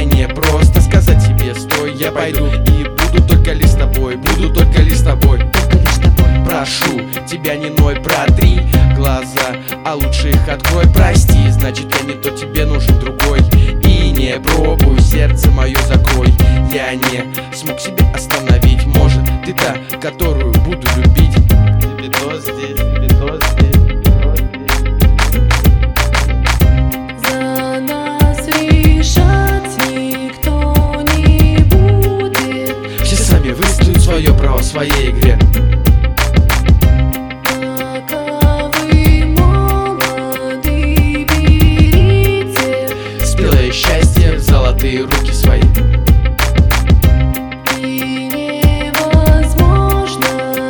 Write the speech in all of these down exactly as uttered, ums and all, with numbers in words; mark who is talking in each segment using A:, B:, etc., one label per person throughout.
A: не просто сказать тебе: стой, я пойду и буду только лишь с тобой, буду только лишь с тобой. Прошу тебя, не ной, протри глаза, а лучше их открой. Прости, значит я не тот, тебе нужен другой. И не пробуй, сердце мое закрой. Я не смог себя остановить. Может, ты та, которую буду любить. Видос здесь, видос здесь, видос здесь.
B: За нас решать никто не будет.
A: Все сами выстоят свое право в своей игре.
B: Пока вы молоды, берите
A: Спелое счастье в золотые руки свои.
B: И невозможно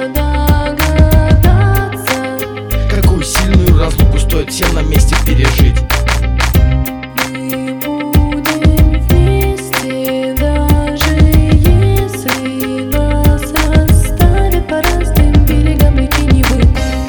B: догадаться,
A: Какую сильную разлуку стоит всем на месте пережить.
B: мы будем вместе, даже если нас расставят по разным берегам реки Невы.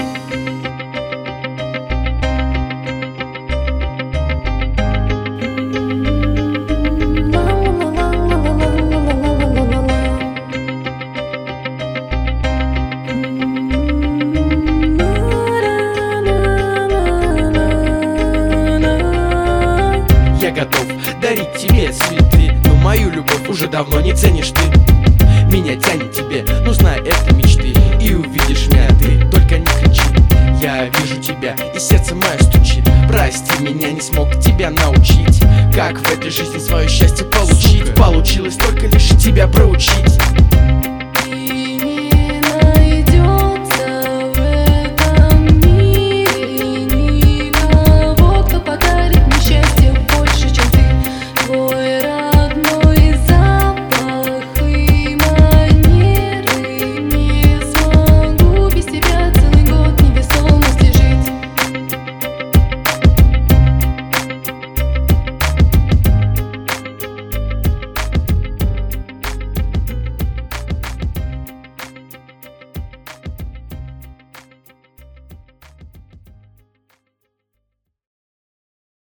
A: Я готов дарить тебе цветы, но мою любовь уже давно не ценишь ты. Меня тянет тебе, нужна эта мечты, и увидишь меня ты, только не кричи. Я вижу тебя, и сердце мое стучит. Прости, меня не смог тебя научить, как в этой жизни свое счастье получить. Получилось только лишь тебя проучить.